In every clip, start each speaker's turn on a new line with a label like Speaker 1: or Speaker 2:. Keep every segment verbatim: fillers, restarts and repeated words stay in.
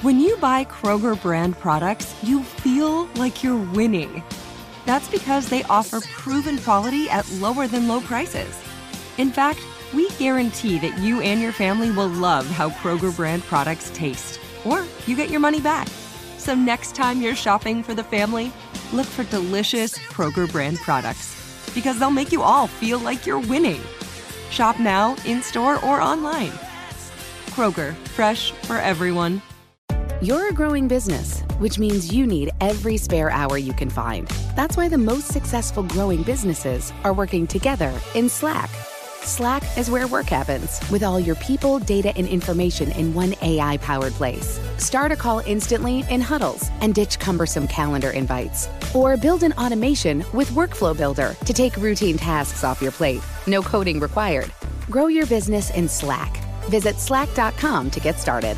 Speaker 1: When you buy Kroger brand products, you feel like you're winning. That's because they offer proven quality at lower than low prices. In fact, we guarantee that you and your family will love how Kroger brand products taste, or you get your money back. So next time you're shopping for the family, look for delicious Kroger brand products, because they'll make you all feel like you're winning. Shop now, in-store, or online. Kroger, fresh for everyone.
Speaker 2: You're a growing business, which means you need every spare hour you can find. That's why the most successful growing businesses are working together in Slack. Slack is where work happens, with all your people, data, and information in one A I-powered place. Start a call instantly in huddles and ditch cumbersome calendar invites. Or build an automation with Workflow Builder to take routine tasks off your plate. No coding required. Grow your business in Slack. Visit slack dot com to get started.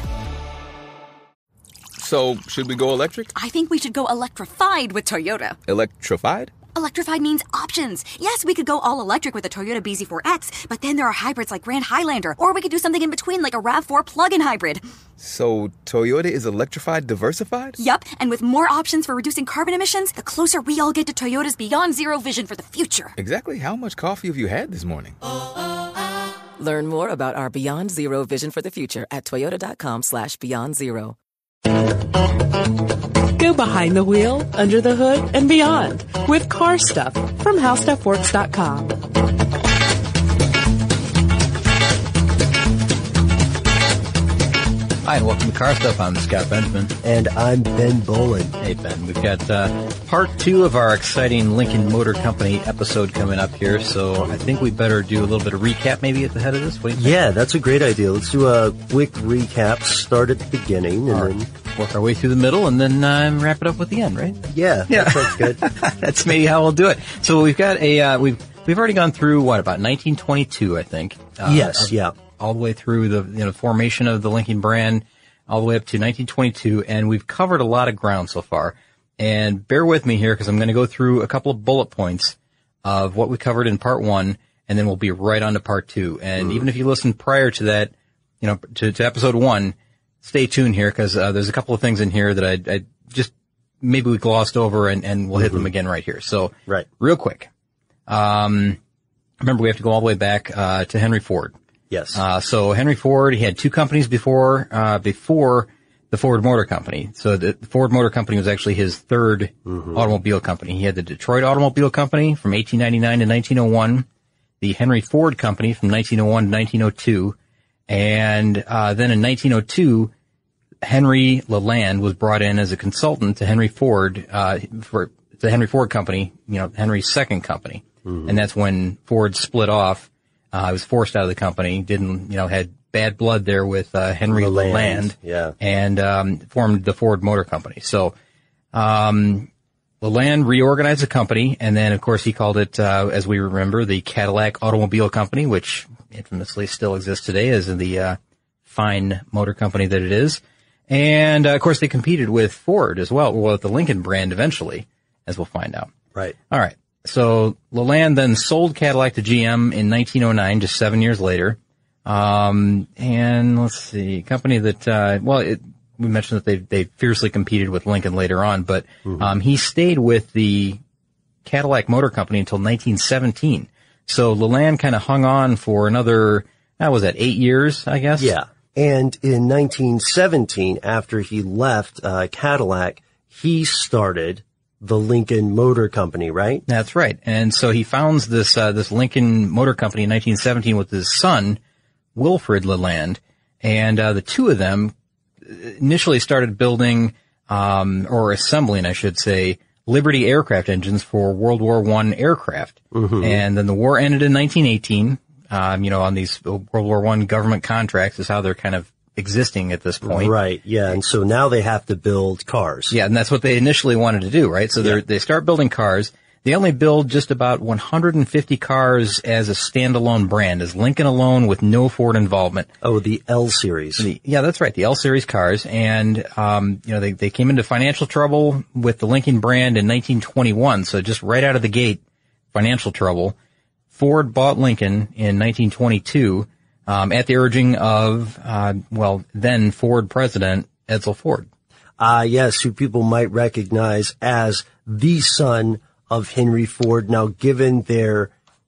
Speaker 3: So, should we go electric?
Speaker 4: I think we should go electrified with Toyota.
Speaker 3: Electrified?
Speaker 4: Electrified means options. Yes, we could go all electric with the Toyota B Z four X, but then there are hybrids like Grand Highlander, or we could do something in between like a RAV four plug-in hybrid.
Speaker 3: So, Toyota is electrified diversified?
Speaker 4: Yup, and with more options for reducing carbon emissions, the closer we all get to Toyota's Beyond Zero vision for the future.
Speaker 3: Exactly how much coffee have you had this morning?
Speaker 5: Learn more about our Beyond Zero vision for the future at toyota.com slash beyond zero.
Speaker 6: Go behind the wheel, under the hood, and beyond with Car Stuff from how stuff works dot com.
Speaker 7: Hi, and welcome to Car Stuff. I'm Scott Benjamin.
Speaker 8: And I'm Ben Bolin.
Speaker 7: Hey, Ben. We've got uh, part two of our exciting Lincoln Motor Company episode coming up here, so I think we better do a little bit of recap maybe at the head of this. What do you think?
Speaker 8: Yeah, that's a great idea. Let's do a quick recap, start at the beginning, and
Speaker 7: right.
Speaker 8: then
Speaker 7: work our way through the middle, and then uh, wrap it up with the end, right?
Speaker 8: Yeah,
Speaker 7: yeah.
Speaker 8: that sounds good.
Speaker 7: That's maybe how we'll do it. So we've got a, uh, we've, we've already gone through, what, about nineteen twenty-two, I think. Uh,
Speaker 8: yes, yeah.
Speaker 7: All the way through the, you know, formation of the Lincoln brand, all the way up to nineteen twenty-two, and we've covered a lot of ground so far. And bear with me here, because I'm going to go through a couple of bullet points of what we covered in part one, and then we'll be right on to part two. And mm. even if you listened prior to that, you know, to, to episode one, stay tuned here, because uh, there's a couple of things in here that I, I just maybe we glossed over, and, and we'll mm-hmm. hit them again right here. So,
Speaker 8: right.
Speaker 7: real quick. Um, remember, we have to go all the way back uh, to Henry Ford.
Speaker 8: Yes.
Speaker 7: Uh, so Henry Ford, he had two companies before, uh, before the Ford Motor Company. So the Ford Motor Company was actually his third mm-hmm. automobile company. He had the Detroit Automobile Company from eighteen ninety-nine to nineteen oh one, the Henry Ford Company from nineteen oh one to nineteen oh two, and, uh, then in nineteen oh two, Henry Leland was brought in as a consultant to Henry Ford, uh, for the Henry Ford Company, you know, Henry's second company. Mm-hmm. And that's when Ford split off. Uh, was forced out of the company, didn't, you know, had bad blood there with, uh, Henry Leland, Leland
Speaker 8: yeah.
Speaker 7: and, um, formed the Ford Motor Company. So, um, Leland reorganized the company, and then, of course, he called it, uh, as we remember, the Cadillac Automobile Company, which infamously still exists today as the, uh, fine motor company that it is. And, uh, of course, they competed with Ford as well, well, with the Lincoln brand eventually, as we'll find out.
Speaker 8: Right.
Speaker 7: All right. So Leland then sold Cadillac to G M in nineteen oh nine, just seven years later. Um, and let's see, a company that, uh, well, it, we mentioned that they, they fiercely competed with Lincoln later on, but, mm-hmm. um, he stayed with the Cadillac Motor Company until nineteen seventeen. So Leland kind of hung on for another, how was that, eight years, I guess?
Speaker 8: Yeah. And in nineteen seventeen, after he left, uh, Cadillac, he started the Lincoln Motor Company, right?
Speaker 7: That's right. And so he founds this, uh, this Lincoln Motor Company in nineteen seventeen with his son, Wilfred Leland. And, uh, the two of them initially started building, um, or assembling, I should say, Liberty aircraft engines for World War One aircraft. Mm-hmm. And then the war ended in nineteen eighteen. Um, you know, on these World War One government contracts is how they're kind of existing at this point.
Speaker 8: Right, yeah, and so now they have to build cars.
Speaker 7: Yeah, and that's what they initially wanted to do, right? So they yeah. they start building cars. They only build just about one hundred fifty cars as a standalone brand, as Lincoln alone with no Ford involvement.
Speaker 8: Oh, the L Series.
Speaker 7: The, yeah, that's right, the L Series cars. And, um, you know, they, they came into financial trouble with the Lincoln brand in nineteen twenty-one, so just right out of the gate, financial trouble. Ford bought Lincoln in nineteen twenty-two. Um, at the urging of, uh, well, then Ford president Edsel Ford.
Speaker 8: Ah, uh, yes, who people might recognize as the son of Henry Ford. Now, given their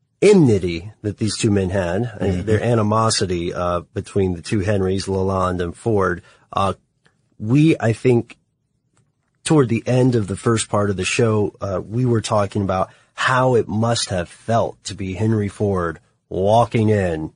Speaker 8: enmity that these two men had, mm-hmm. their animosity uh between the two Henrys, Lalonde and Ford, uh we, I think, toward the end of the first part of the show, uh we were talking about how it must have felt to be Henry Ford walking in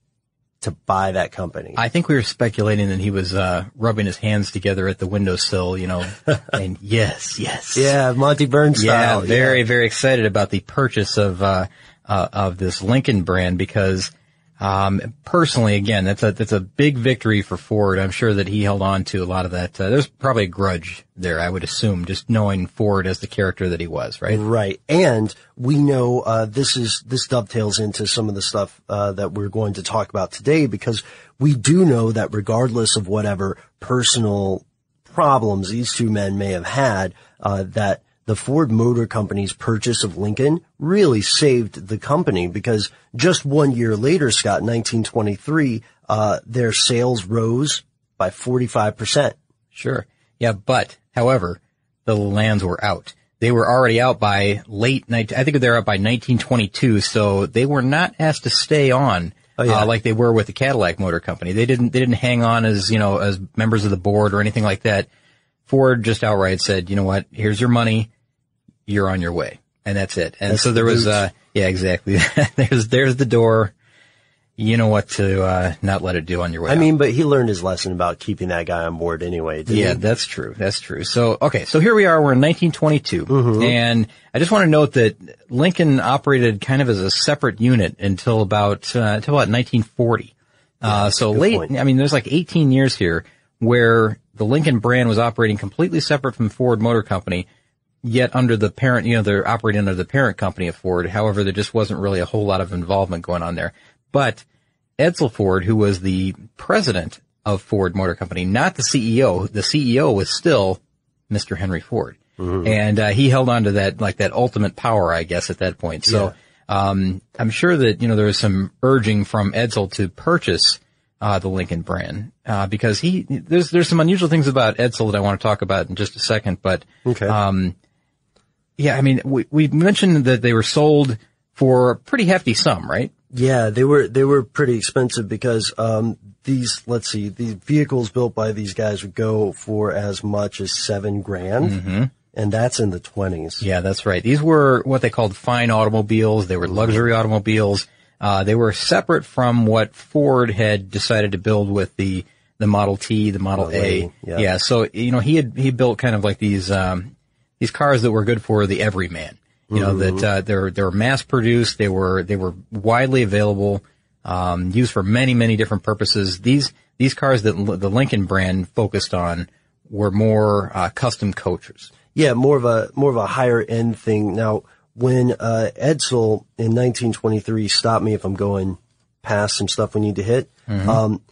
Speaker 8: to buy that company.
Speaker 7: I think we were speculating that he was uh rubbing his hands together at the windowsill, you know, and yes, yes.
Speaker 8: Yeah, Monty Burns style.
Speaker 7: Yeah, very,
Speaker 8: yeah.
Speaker 7: very excited about the purchase of uh, uh of this Lincoln brand because um personally, again, that's a that's a big victory for Ford. I'm sure that he held on to a lot of that. Uh, there's probably a grudge there, I would assume, just knowing Ford as the character that he was, right?
Speaker 8: Right. And we know uh this is this dovetails into some of the stuff uh that we're going to talk about today, because we do know that regardless of whatever personal problems these two men may have had, uh that the Ford Motor Company's purchase of Lincoln really saved the company, because just one year later, Scott, nineteen twenty-three, uh, their sales rose by forty-five percent.
Speaker 7: Sure. Yeah, but, however, the lands were out. They were already out by late, I think they were out by nineteen twenty-two, so they were not asked to stay on. Oh, yeah. uh, like they were with the Cadillac Motor Company. They didn't, they didn't hang on as, you know, as members of the board or anything like that. Ford just outright said, you know what, here's your money, you're on your way. And that's it. And that's so there was, uh, yeah, exactly. there's, there's the door. You know what to, uh, not let it do on your way
Speaker 8: I
Speaker 7: out.
Speaker 8: mean, but he learned his lesson about keeping that guy on board anyway, didn't
Speaker 7: yeah,
Speaker 8: he?
Speaker 7: that's true. That's true. So, okay. So here we are. We're in nineteen twenty-two.
Speaker 8: Mm-hmm.
Speaker 7: And I just want to note that Lincoln operated kind of as a separate unit until about, uh, until about nineteen forty. Yeah, uh, so late, point. I mean, there's like eighteen years here where the Lincoln brand was operating completely separate from Ford Motor Company, yet under the parent, you know, they're operating under the parent company of Ford. However, there just wasn't really a whole lot of involvement going on there. But Edsel Ford, who was the president of Ford Motor Company, not the C E O, the C E O was still Mister Henry Ford. Mm-hmm. And, uh, he held on to that, like that ultimate power, I guess, at that point. So, yeah. um, I'm sure that, you know, there was some urging from Edsel to purchase, uh, the Lincoln brand, uh, because he, there's, there's some unusual things about Edsel that I want to talk about in just a second, but,
Speaker 8: okay.
Speaker 7: um, yeah, I mean, we, we mentioned that they were sold for a pretty hefty sum, right?
Speaker 8: Yeah, they were, they were pretty expensive because, um, these, let's see, the vehicles built by these guys would go for as much as seven grand.
Speaker 7: Mm-hmm.
Speaker 8: And that's in the twenties.
Speaker 7: Yeah, that's right. These were what they called fine automobiles. They were luxury automobiles. Uh, they were separate from what Ford had decided to build with the, the Model T, the Model
Speaker 8: Model
Speaker 7: A.
Speaker 8: A, yeah.
Speaker 7: yeah. So, you know, he had, he built kind of like these, um, these cars that were good for the everyman. You know, mm-hmm. that, uh, they're, they were mass produced. They were, they were widely available, um, used for many, many different purposes. These, these cars that the Lincoln brand focused on were more, uh, custom coaches.
Speaker 8: Yeah, more of a, more of a higher end thing. Now, when, uh, Edsel in nineteen twenty-three, stop me if I'm going past some stuff we need to hit. Mm-hmm. Um,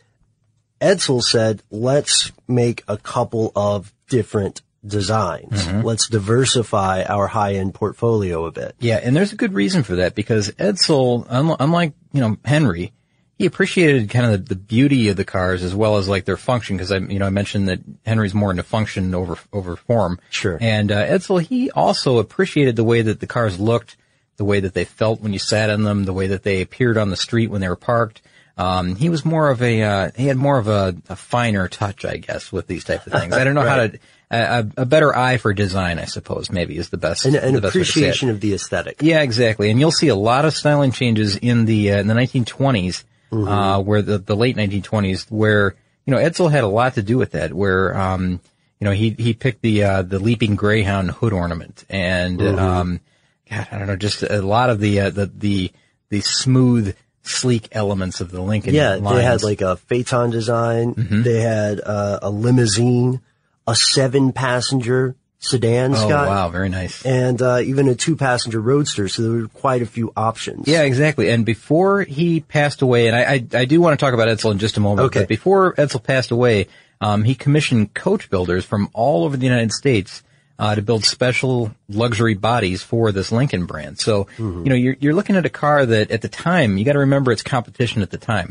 Speaker 8: Edsel said, let's make a couple of different designs. Mm-hmm. Let's diversify our high-end portfolio a bit.
Speaker 7: Yeah, and there's a good reason for that, because Edsel, unlike, you know, Henry, he appreciated kind of the, the beauty of the cars as well as like their function, because I, you know, I mentioned that Henry's more into function over, over form.
Speaker 8: Sure.
Speaker 7: And, uh, Edsel, he also appreciated the way that the cars looked, the way that they felt when you sat in them, the way that they appeared on the street when they were parked. Um, he was more of a, uh, he had more of a, a finer touch, I guess, with these types of things. I don't know right. how to, a, a better eye for design, I suppose, maybe is the best.
Speaker 8: An, an
Speaker 7: the best
Speaker 8: appreciation of the aesthetic.
Speaker 7: Yeah, exactly. And you'll see a lot of styling changes in the, uh, in the nineteen twenties, mm-hmm. uh, where the, the late nineteen twenties, where, you know, Edsel had a lot to do with that, where, um, you know, he, he picked the, uh, the Leaping Greyhound hood ornament and, mm-hmm. um, God, I don't know, just a lot of the, uh, the, the, the smooth, sleek elements of the Lincoln
Speaker 8: Yeah,
Speaker 7: lines.
Speaker 8: They had like a Phaeton design. Mm-hmm. They had uh, a limousine, a seven-passenger sedan,
Speaker 7: oh,
Speaker 8: Scott.
Speaker 7: Oh, wow, very nice.
Speaker 8: And uh, even a two-passenger roadster, so there were quite a few options.
Speaker 7: Yeah, exactly. And before he passed away, and I, I, I do want to talk about Edsel in just a moment,
Speaker 8: okay.
Speaker 7: but before Edsel passed away, um, he commissioned coach builders from all over the United States Uh, to build special luxury bodies for this Lincoln brand. So, mm-hmm. you know, you're, you're looking at a car that at the time, you got to remember its competition at the time.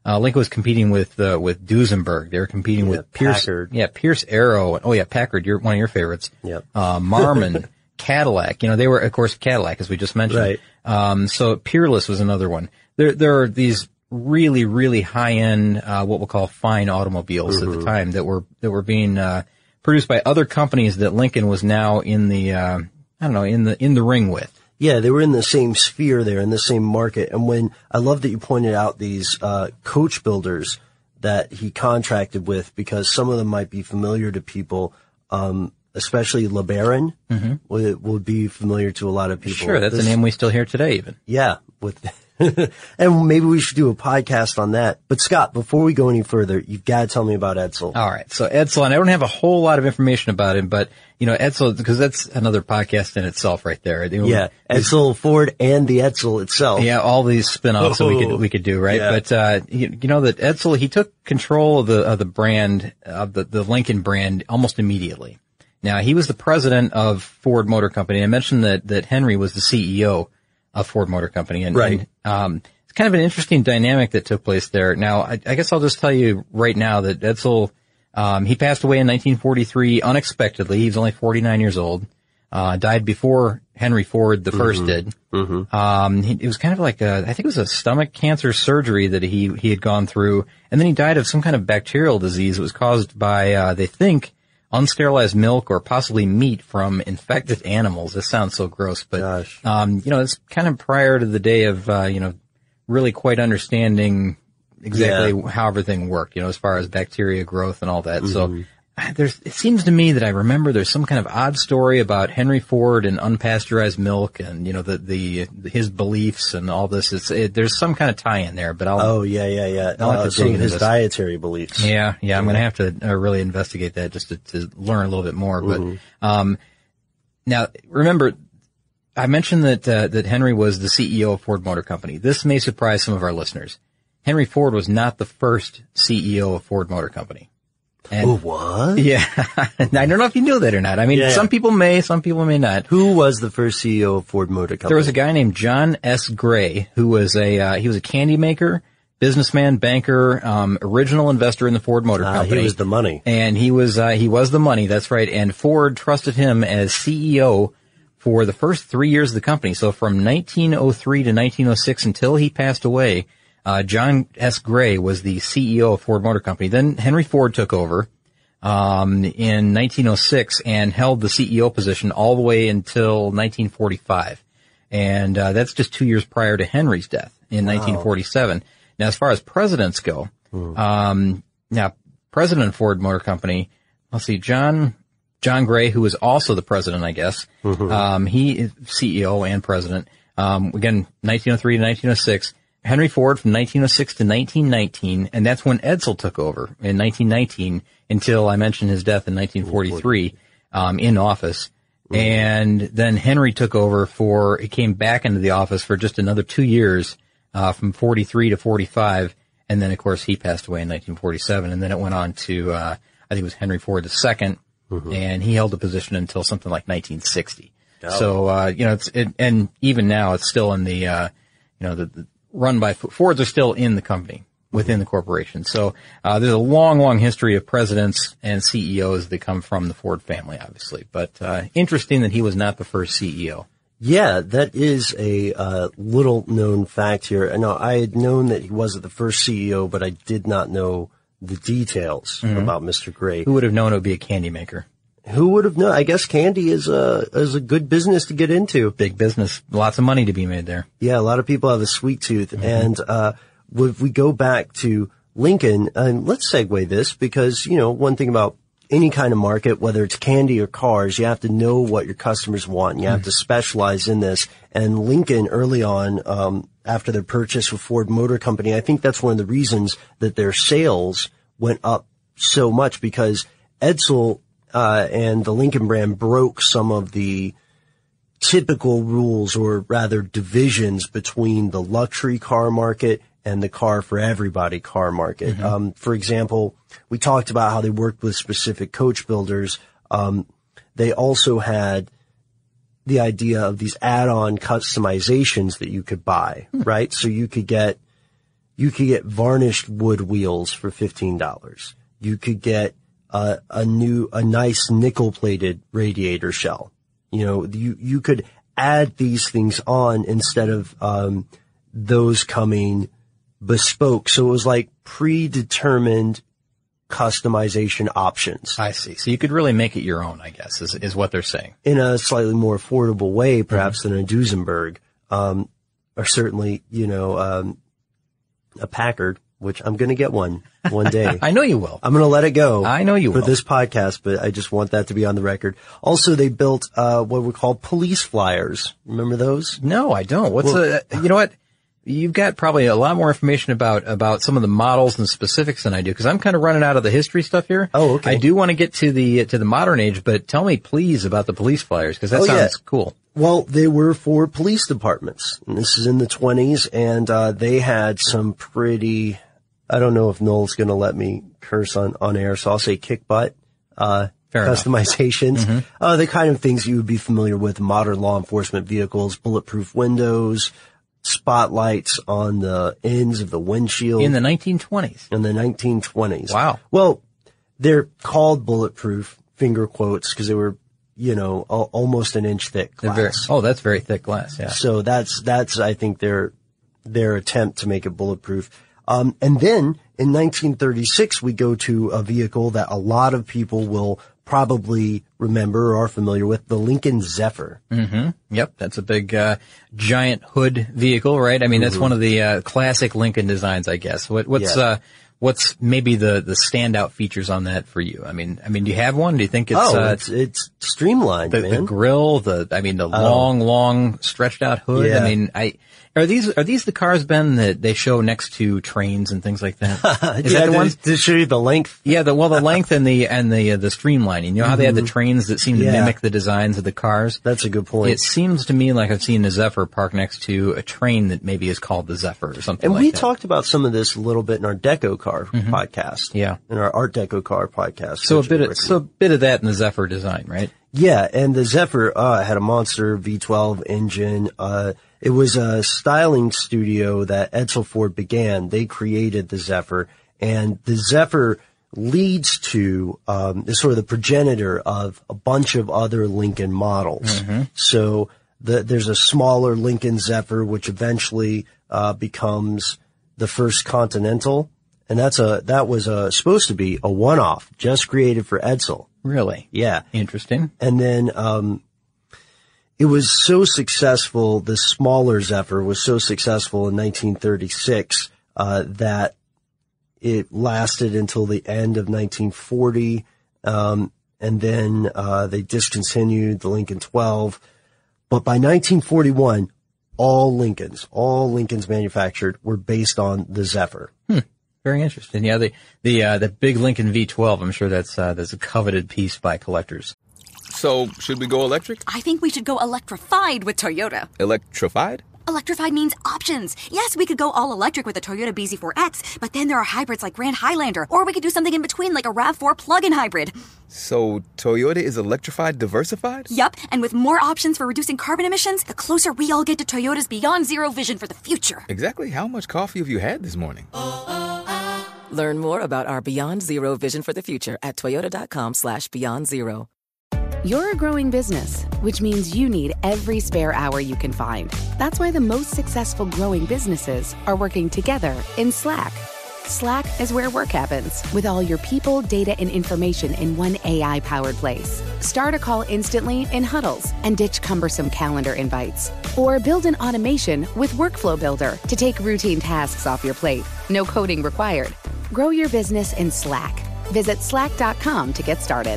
Speaker 7: Uh, Lincoln was competing with, uh, with Duesenberg. They were competing
Speaker 8: Yeah,
Speaker 7: with Pierce.
Speaker 8: Packard.
Speaker 7: Yeah, Pierce Arrow. Oh yeah, Packard, you're one of your favorites.
Speaker 8: Yep.
Speaker 7: Uh, Marmon, Cadillac. You know, they were, of course, Cadillac, as we just mentioned.
Speaker 8: Right.
Speaker 7: Um, so Peerless was another one. There, there are these really, really high-end, uh, what we'll call fine automobiles mm-hmm. at the time that were, that were being, uh, produced by other companies that Lincoln was now in the, uh, I don't know, in the, in the ring with.
Speaker 8: Yeah, they were in the same sphere there, in the same market. And when, I love that you pointed out these, uh, coach builders that he contracted with, because some of them might be familiar to people, um, especially LeBaron mm-hmm. would, would be familiar to a lot of people.
Speaker 7: Sure, that's
Speaker 8: this,
Speaker 7: a name we still hear today even.
Speaker 8: Yeah, with, and maybe we should do a podcast on that. But Scott, before we go any further, you've got to tell me about Edsel.
Speaker 7: All right. So Edsel, and I don't have a whole lot of information about him, but, you know, Edsel, because that's another podcast in itself right there.
Speaker 8: Yeah. Edsel Ford and the Edsel itself.
Speaker 7: Yeah. All these spin-offs
Speaker 8: oh,
Speaker 7: that we could, we could do, right?
Speaker 8: Yeah.
Speaker 7: But, uh, you, you know that Edsel, he took control of the, of the brand, of the, the Lincoln brand almost immediately. Now, he was the president of Ford Motor Company. I mentioned that, that Henry was the C E O of Ford Motor Company. And,
Speaker 8: right.
Speaker 7: and um, it's kind of an interesting dynamic that took place there. Now, I, I guess I'll just tell you right now that Edsel, um, he passed away in nineteen forty-three unexpectedly. He was only forty-nine years old. Uh, died before Henry Ford the mm-hmm. first did. Mm-hmm. Um, he, it was kind of like a, I think it was a stomach cancer surgery that he, he had gone through. And then he died of some kind of bacterial disease that was caused by, uh, they think, unsterilized milk or possibly meat from infected animals. This sounds so gross, but,
Speaker 8: Gosh.
Speaker 7: um, you know, it's kind of prior to the day of, uh, you know, really quite understanding exactly
Speaker 8: yeah.
Speaker 7: how everything worked, you know, as far as bacteria growth and all that. Mm-hmm. So there's, it seems to me that I remember there's some kind of odd story about Henry Ford and unpasteurized milk and, you know, the, the, his beliefs and all this. It's, it, there's some kind of tie in there, but I'll.
Speaker 8: Oh, yeah, yeah, yeah.
Speaker 7: I'll have
Speaker 8: uh,
Speaker 7: to
Speaker 8: some
Speaker 7: dig
Speaker 8: of his
Speaker 7: this.
Speaker 8: dietary beliefs.
Speaker 7: Yeah, yeah, I'm going to have to uh, really investigate that just to, to learn a little bit more. But,
Speaker 8: mm-hmm.
Speaker 7: um, now remember, I mentioned that, uh, that Henry was the C E O of Ford Motor Company. This may surprise some of our listeners. Henry Ford was not the first C E O of Ford Motor Company. And,
Speaker 8: oh, what?
Speaker 7: Yeah. I don't know if you knew that or not. I mean,
Speaker 8: yeah.
Speaker 7: some people may, some people may not.
Speaker 8: Who was the first C E O of Ford Motor Company?
Speaker 7: There was a guy named John S. Gray, who was a, uh, he was a candy maker, businessman, banker, um, original investor in the Ford Motor
Speaker 8: uh,
Speaker 7: Company.
Speaker 8: He was the money.
Speaker 7: And he was, uh, he was the money. That's right. And Ford trusted him as C E O for the first three years of the company. So from nineteen oh three to nineteen oh six until he passed away, uh, John S. Gray was the C E O of Ford Motor Company. Then Henry Ford took over, um, in nineteen oh six and held the C E O position all the way until nineteen forty-five. And, uh, that's just two years prior to Henry's death in wow. nineteen forty-seven. Now, as far as presidents go, mm. um, now, president of Ford Motor Company, let's see, John, John Gray, who was also the president, I guess, mm-hmm. um, he is C E O and president, um, again, nineteen oh three to nineteen oh six. Henry Ford from nineteen oh six to nineteen nineteen, and that's when Edsel took over in nineteen nineteen until I mentioned his death in nineteen forty-three, um, in office. Mm-hmm. And then Henry took over for, he came back into the office for just another two years, uh, from forty-three to forty-five. And then, of course, he passed away in nineteen forty-seven. And then it went on to, uh, I think it was Henry Ford the second, mm-hmm. and he held the position until something like nineteen sixty. Oh. So, uh, you know, it's, it, and even now it's still in the, uh, you know, the, the run by Fords are still in the company within the corporation. So, uh, there's a long, long history of presidents and C E Os that come from the Ford family, obviously. But, uh, interesting that he was not the first C E O.
Speaker 8: Yeah, that is a, uh, little known fact here. Now, I had known that he wasn't the first C E O, but I did not know the details mm-hmm. about Mister Gray.
Speaker 7: Who would have known it would be a candy maker?
Speaker 8: Who would have known? I guess candy is a, is a good business to get into.
Speaker 7: Big business. Lots of money to be made there.
Speaker 8: Yeah, a lot of people have a sweet tooth. Mm-hmm. And, uh, if we go back to Lincoln, and let's segue this because, you know, one thing about any kind of market, whether it's candy or cars, you have to know what your customers want. And you have mm-hmm. to specialize in this. And Lincoln early on, um, after their purchase with Ford Motor Company, I think that's one of the reasons that their sales went up so much because Edsel Uh, and the Lincoln brand broke some of the typical rules or rather divisions between the luxury car market and the car for everybody car market. Mm-hmm. Um, for example, we talked about how they worked with specific coach builders. Um, they also had the idea of these add-on customizations that you could buy, mm-hmm. right? So you could get you could get varnished wood wheels for fifteen dollars. You could get uh, a new, a nice nickel-plated radiator shell. You know, you, you could add these things on instead of, um, those coming bespoke. So it was like predetermined customization options.
Speaker 7: I see. So you could really make it your own, I guess, is, is what they're saying.
Speaker 8: In a slightly more affordable way, perhaps, mm-hmm. than a Duesenberg, um, or certainly, you know, um, a Packard, which I'm going to get one one day.
Speaker 7: I know you will.
Speaker 8: I'm going to let it go.
Speaker 7: I know you
Speaker 8: for
Speaker 7: will.
Speaker 8: this podcast, but I just want that to be on the record. Also, they built, uh, what we call police flyers. Remember those?
Speaker 7: No, I don't. What's
Speaker 8: Well-
Speaker 7: a, you know what? You've got probably a lot more information about, about some of the models and specifics than I do, because I'm kind of running out of the history stuff here.
Speaker 8: Oh, okay.
Speaker 7: I do want to get to the, to the modern age, but tell me please about the police flyers, because that
Speaker 8: Oh,
Speaker 7: sounds
Speaker 8: yeah.
Speaker 7: cool.
Speaker 8: Well, they were for police departments. And this is in the twenties, and uh they had some pretty, I don't know if Noel's going to let me curse on, on air, so I'll say kick butt, uh,
Speaker 7: Fair enough.
Speaker 8: customizations.
Speaker 7: Mm-hmm.
Speaker 8: Uh, the kind of things you would be familiar with, modern law enforcement vehicles, bulletproof windows, spotlights on the ends of the windshield.
Speaker 7: In the nineteen twenties.
Speaker 8: In the nineteen twenties.
Speaker 7: Wow.
Speaker 8: Well, they're called bulletproof, finger quotes, because they were, you know, al- almost an inch thick
Speaker 7: They're
Speaker 8: glass.
Speaker 7: very, oh, that's very thick glass, yeah.
Speaker 8: So that's, that's, I think their, their attempt to make it bulletproof. Um, and then in nineteen thirty-six, we go to a vehicle that a lot of people will probably remember or are familiar with, the Lincoln Zephyr.
Speaker 7: Mm-hmm. Yep, that's a big, uh, giant hood vehicle, right? I mean, that's
Speaker 8: Mhm.
Speaker 7: one of the, uh, classic Lincoln designs, I guess. What, what's,
Speaker 8: Yeah.
Speaker 7: uh, what's maybe the, the standout features on that for you? I mean, I mean, do you have one? Do you think it's,
Speaker 8: oh,
Speaker 7: uh,
Speaker 8: it's, it's streamlined,
Speaker 7: the,
Speaker 8: man.
Speaker 7: the grill, the, I mean, the long, long stretched out hood?
Speaker 8: Yeah.
Speaker 7: I mean, I, are these, are these the cars, Ben, that they show next to trains and things like that? Is
Speaker 8: yeah,
Speaker 7: that the
Speaker 8: to,
Speaker 7: ones?
Speaker 8: to show you the length.
Speaker 7: Yeah, the, well, the length and the, and the, uh, the streamlining. You know how they have the trains that seem to
Speaker 8: Yeah.
Speaker 7: mimic the designs of the cars?
Speaker 8: That's a good point.
Speaker 7: It seems to me like I've seen a Zephyr parked next to a train that maybe is called the Zephyr or something
Speaker 8: And
Speaker 7: like
Speaker 8: we
Speaker 7: that.
Speaker 8: talked about some of this a little bit in our Deco Car podcast.
Speaker 7: Yeah.
Speaker 8: In our Art Deco Car podcast.
Speaker 7: So a
Speaker 8: which
Speaker 7: bit
Speaker 8: is
Speaker 7: of,
Speaker 8: written.
Speaker 7: so a bit of that in the Zephyr design, right?
Speaker 8: Yeah, and the Zephyr uh, had a monster V twelve engine. Uh, it was a styling studio that Edsel Ford began. They created the Zephyr, and the Zephyr leads to um, is sort of the progenitor of a bunch of other Lincoln models. So the, there's a smaller Lincoln Zephyr, which eventually uh, becomes the first Continental, and that's a that was a, supposed to be a one-off, just created for Edsel.
Speaker 7: Really?
Speaker 8: Yeah.
Speaker 7: Interesting.
Speaker 8: And then, um, it was so successful, the smaller Zephyr was so successful in nineteen thirty-six, uh, that it lasted until the end of nineteen forty. Um, and then, uh, they discontinued the Lincoln twelve. But by nineteen forty-one, all Lincolns, all Lincolns manufactured were based on the Zephyr.
Speaker 7: Hmm. Very interesting. Yeah, the, the, uh, the big Lincoln V twelve, I'm sure that's, uh, that's a coveted piece by collectors.
Speaker 3: So, should we go electric?
Speaker 4: I think we should go electrified with Toyota.
Speaker 3: Electrified?
Speaker 4: Electrified means options. Yes, we could go all electric with the Toyota B Z four X, but then there are hybrids like Grand Highlander, or we could do something in between like a RAV four plug-in hybrid.
Speaker 3: So, Toyota is electrified diversified?
Speaker 4: Yup, and with more options for reducing carbon emissions, the closer we all get to Toyota's Beyond Zero vision for the future.
Speaker 3: Exactly how much coffee have you had this morning?
Speaker 5: Learn more about our Beyond Zero vision for the future at toyota.com slash beyond zero.
Speaker 2: You're a growing business, which means you need every spare hour you can find. That's why the most successful growing businesses are working together in Slack. Slack is where work happens, with all your people, data, and information in one A I-powered place. Start a call instantly in huddles and ditch cumbersome calendar invites. Or build an automation with Workflow Builder to take routine tasks off your plate. No coding required. Grow your business in Slack. Visit slack dot com to get started.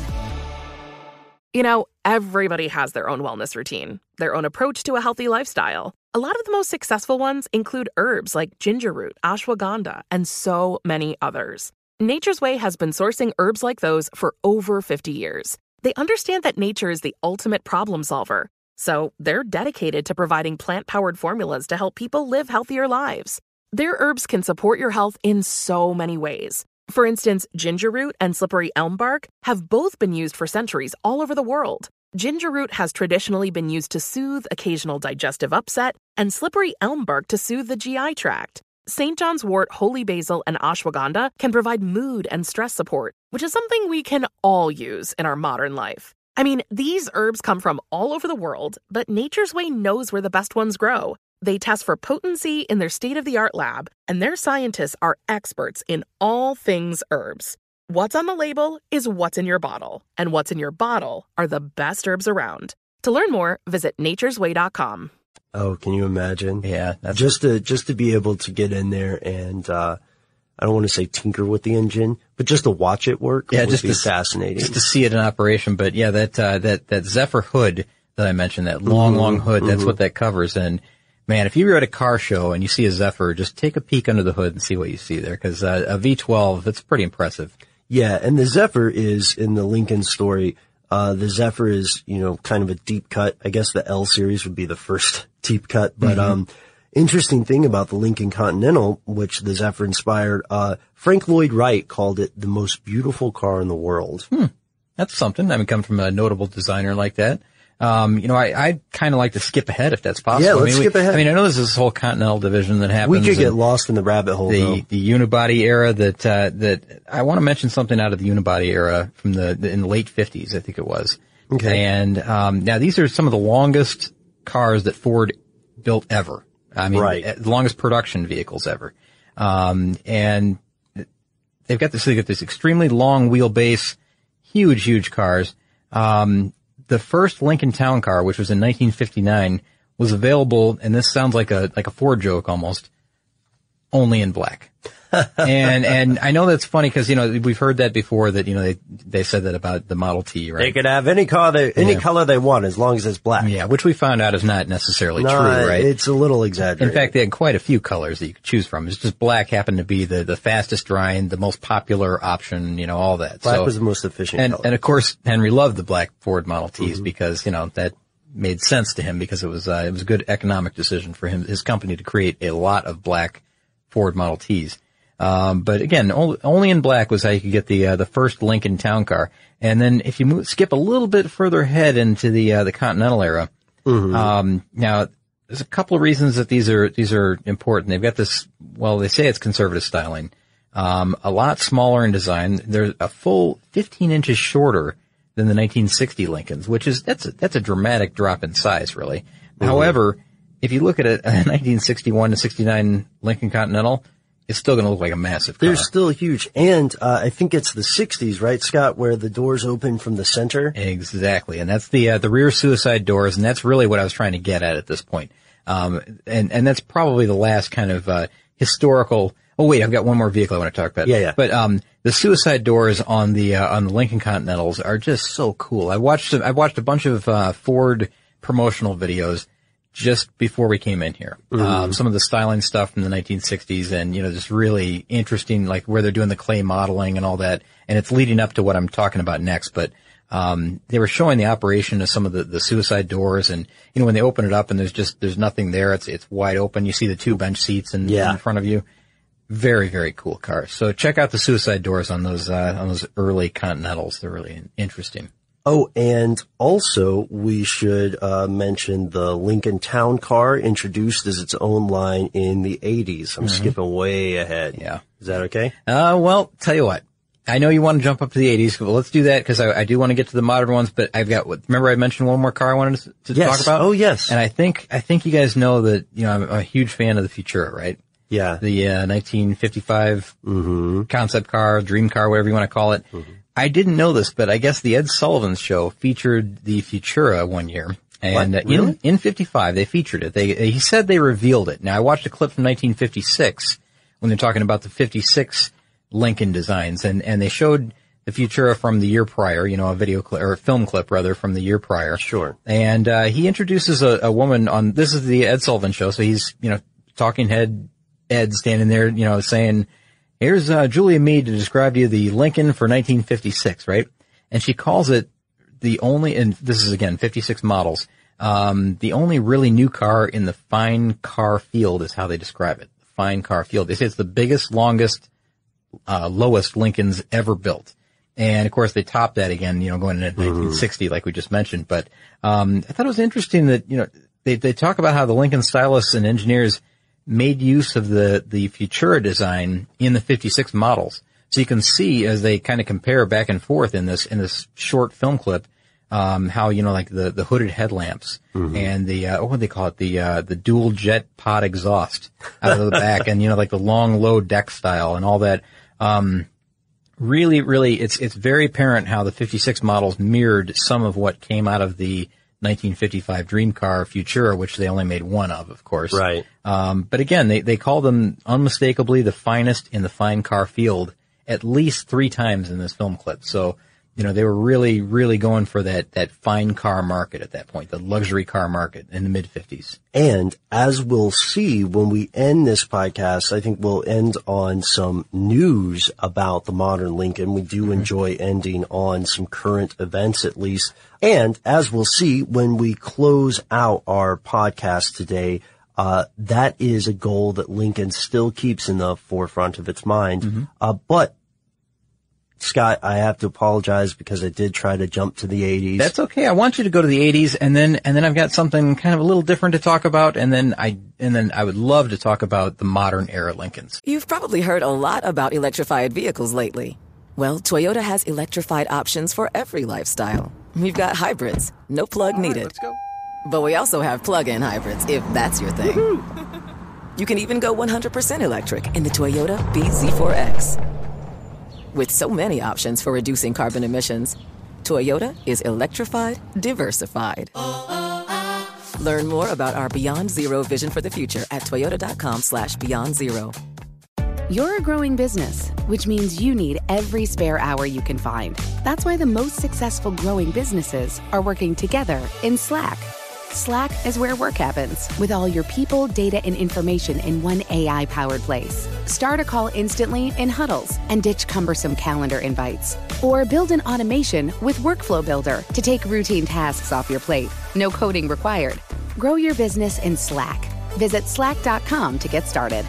Speaker 6: You know, everybody has their own wellness routine, their own approach to a healthy lifestyle. A lot of the most successful ones include herbs like ginger root, ashwagandha, and so many others. Nature's Way has been sourcing herbs like those for over fifty years. They understand that nature is the ultimate problem solver, so they're dedicated to providing plant-powered formulas to help people live healthier lives. Their herbs can support your health in so many ways. For instance, ginger root and slippery elm bark have both been used for centuries all over the world. Ginger root has traditionally been used to soothe occasional digestive upset, and slippery elm bark to soothe the G I tract. Saint John's wort, holy basil, and ashwagandha can provide mood and stress support, which is something we can all use in our modern life. I mean, these herbs come from all over the world, but Nature's Way knows where the best ones grow. They test for potency in their state-of-the-art lab, and their scientists are experts in all things herbs. What's on the label is what's in your bottle, and what's in your bottle are the best herbs around. To learn more, visit nature's way dot com.
Speaker 8: Oh, can you imagine?
Speaker 7: Yeah. That's
Speaker 8: just to, just to be able to get in there and, uh, I don't want to say tinker with the engine, but just to watch it work
Speaker 7: yeah,
Speaker 8: would
Speaker 7: just
Speaker 8: be
Speaker 7: to,
Speaker 8: fascinating.
Speaker 7: Just to see it in operation. But yeah, that, uh, that, that Zephyr hood that I mentioned, that long, mm-hmm, long hood, that's mm-hmm. what that covers. And man, if you were at a car show and you see a Zephyr, just take a peek under the hood and see what you see there. Cause, uh, a V twelve, that's pretty impressive.
Speaker 8: Yeah. And the Zephyr is in the Lincoln story. Uh, the Zephyr is, you know, kind of a deep cut. I guess the L series would be the first deep cut, but, mm-hmm. um, interesting thing about the Lincoln Continental, which the Zephyr inspired, uh, Frank Lloyd Wright called it the most beautiful car in the world.
Speaker 7: Hmm. That's something. I mean, coming from a notable designer like that. Um, you know, I, I'd kind of like to skip ahead if that's possible.
Speaker 8: Yeah, let's
Speaker 7: I mean,
Speaker 8: skip
Speaker 7: we,
Speaker 8: ahead.
Speaker 7: I mean, I know there's this whole Continental division that happens.
Speaker 8: We could get lost in the rabbit hole,
Speaker 7: the,
Speaker 8: though.
Speaker 7: The unibody era that, uh, that, I want to mention something out of the unibody era from the, the in the late fifties, I think it was.
Speaker 8: Okay.
Speaker 7: And, um, now these are some of the longest cars that Ford built ever. I mean,
Speaker 8: right.
Speaker 7: the longest production vehicles ever. Um, and they've got this, they've got this extremely long wheelbase, huge, huge cars. Um, the first Lincoln Town Car, which was in nineteen fifty-nine, was available, and this sounds like a, like a Ford joke almost, only in black. and, and I know that's funny because, you know, we've heard that before that, you know, they, they said that about the Model T, right?
Speaker 8: They could have any car they, any yeah. color they want as long as it's black.
Speaker 7: Yeah, which we found out is not necessarily
Speaker 8: no,
Speaker 7: true, right?
Speaker 8: It's a little exaggerated.
Speaker 7: In fact, they had quite a few colors that you could choose from. It's just black happened to be the, the fastest drying, the most popular option, you know, all that.
Speaker 8: Black
Speaker 7: so,
Speaker 8: was the most efficient
Speaker 7: and,
Speaker 8: color.
Speaker 7: And of course, Henry loved the black Ford Model Ts
Speaker 8: mm-hmm.
Speaker 7: because, you know, that made sense to him because it was, uh, it was a good economic decision for him, his company to create a lot of black Ford Model Ts. Um, but again, only, only in black was how you could get the, uh, the first Lincoln Town Car. And then if you move, skip a little bit further ahead into the, uh, the Continental era, mm-hmm. um, now there's a couple of reasons that these are, these are important. They've got this, well, they say it's conservative styling, um, a lot smaller in design. They're a full fifteen inches shorter than the nineteen sixty Lincolns, which is, that's a, that's a dramatic drop in size, really. Mm-hmm. However, if you look at a, a nineteen sixty-one to sixty-nine Lincoln Continental, it's still going to look like a massive car.
Speaker 8: They're still huge. And, uh, I think it's the sixties, right, Scott, where the doors open from the center?
Speaker 7: Exactly. And that's the, uh, the rear suicide doors. And that's really what I was trying to get at at this point. Um, and, and that's probably the last kind of, uh, historical, oh wait, I've got one more vehicle I want to talk about.
Speaker 8: Yeah, yeah.
Speaker 7: But, um, the suicide doors on the, uh, on the Lincoln Continentals are just so cool. I watched, I watched a bunch of, uh, Ford promotional videos just before we came in here. Mm-hmm. Um, some of the styling stuff from the nineteen sixties and, you know, just really interesting, like where they're doing the clay modeling and all that. And it's leading up to what I'm talking about next. But, um, they were showing the operation of some of the, the suicide doors. And, you know, when they open it up and there's just, there's nothing there, it's, it's wide open. You see the two bench seats in,
Speaker 8: yeah.
Speaker 7: in front of you. Very, very cool cars. So check out the suicide doors on those, uh, on those early Continentals. They're really interesting.
Speaker 8: Oh, and also we should uh mention the Lincoln Town Car, introduced as its own line in the eighties. I'm mm-hmm. skipping way ahead.
Speaker 7: Yeah.
Speaker 8: Is that okay?
Speaker 7: Uh, well, tell you what. I know you want to jump up to the eighties, but let's do that because I, I do want to get to the modern ones, but I've got, remember I mentioned one more car I wanted to, to
Speaker 8: yes.
Speaker 7: talk about?
Speaker 8: Oh, yes.
Speaker 7: And I think, I think you guys know that, you know, I'm a huge fan of the Futura, right?
Speaker 8: Yeah.
Speaker 7: The, uh, nineteen fifty-five
Speaker 8: mm-hmm.
Speaker 7: concept car, dream car, whatever you want to call it. Mm-hmm. I didn't know this, but I guess the Ed Sullivan Show featured the Futura one year. And
Speaker 8: what?
Speaker 7: Uh,
Speaker 8: really?
Speaker 7: in, in fifty-five, they featured it. They, he said they revealed it. Now, I watched a clip from nineteen fifty-six when they're talking about the fifty-six Lincoln designs, and, and they showed the Futura from the year prior, you know, a video clip, or a film clip rather, from the year prior.
Speaker 8: Sure.
Speaker 7: And, uh, he introduces a, a woman on, this is the Ed Sullivan Show, so he's, you know, talking head Ed standing there, you know, saying, here's, uh, Julia Mead to describe to you the Lincoln for nineteen fifty-six, right? And she calls it the only, and this is again, fifty-six models, um, the only really new car in the fine car field is how they describe it. Fine car field. They say it's the biggest, longest, uh, lowest Lincolns ever built. And of course they topped that again, you know, going into mm-hmm. nineteen sixty, like we just mentioned. But, um, I thought it was interesting that, you know, they, they talk about how the Lincoln stylists and engineers made use of the, the Futura design in the fifty-six models. So you can see as they kind of compare back and forth in this, in this short film clip, um, how, you know, like the, the hooded headlamps mm-hmm. and the, uh, what do they call it? The, uh, the dual jet pod exhaust out of the back and, you know, like the long low deck style and all that. Um, really, really, it's, it's very apparent how the fifty-six models mirrored some of what came out of the nineteen fifty-five Dream Car Futura, which they only made one of, of course.
Speaker 8: Right.
Speaker 7: Um, but again, they, they call them unmistakably the finest in the fine car field at least three times in this film clip. So, you know, they were really, really going for that, that fine car market at that point, the luxury car market in the mid fifties.
Speaker 8: And as we'll see when we end this podcast, I think we'll end on some news about the modern Lincoln. We do mm-hmm. enjoy ending on some current events at least. And as we'll see when we close out our podcast today, uh, that is a goal that Lincoln still keeps in the forefront of its mind. Mm-hmm. Uh, but Scott, I have to apologize because I did try to jump to the eighties.
Speaker 7: That's okay. I want you to go to the eighties and then, and then I've got something kind of a little different to talk about. And then I, and then I would love to talk about the modern era Lincolns.
Speaker 5: You've probably heard a lot about electrified vehicles lately. Well, Toyota has electrified options for every lifestyle. We've got hybrids, no plug
Speaker 3: All
Speaker 5: needed.
Speaker 3: Right, let's go.
Speaker 5: But we also have plug-in hybrids, if that's your thing. Woo-hoo. You can even go one hundred percent electric in the Toyota B Z four X. With so many options for reducing carbon emissions, Toyota is electrified, diversified. Learn more about our Beyond Zero vision for the future at toyota.com slash beyond zero.
Speaker 2: You're a growing business, which means you need every spare hour you can find. That's why the most successful growing businesses are working together in Slack. Slack is where work happens, with all your people, data, and information in one A I-powered place. Start a call instantly in huddles and ditch cumbersome calendar invites. Or build an automation with Workflow Builder to take routine tasks off your plate. No coding required. Grow your business in Slack. Visit slack dot com to get started.